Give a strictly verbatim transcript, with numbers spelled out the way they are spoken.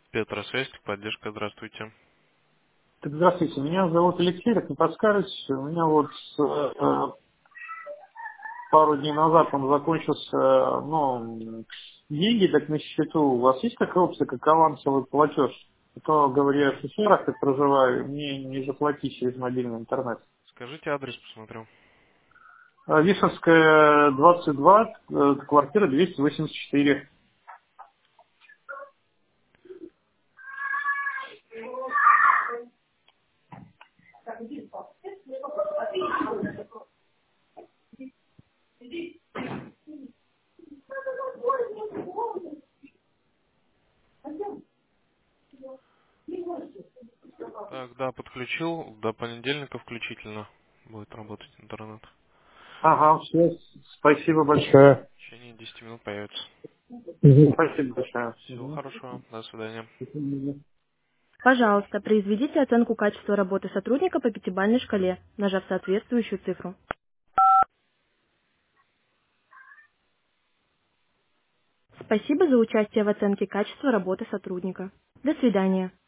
Петросвязь, поддержка, здравствуйте. Так, здравствуйте, меня зовут Алексей, так не подскажете, у меня вот э, пару дней назад он закончился, э, ну, деньги так на счету. У вас есть такая опция, как авансовый платеж? А то, говорю, я в Шеферах как проживаю, мне не заплатить через мобильный интернет. Скажите адрес, посмотрю. А, Вишевская, двадцать два, э, квартира двести восемьдесят четыре. Так, да, подключил. До понедельника включительно будет работать интернет. Ага, все, спасибо большое. В течение десяти минут появится. Мгм. Спасибо большое. Всего Мгм. хорошего. До свидания. Пожалуйста, произведите оценку качества работы сотрудника по пятибалльной шкале, нажав соответствующую цифру. Спасибо за участие в оценке качества работы сотрудника. До свидания.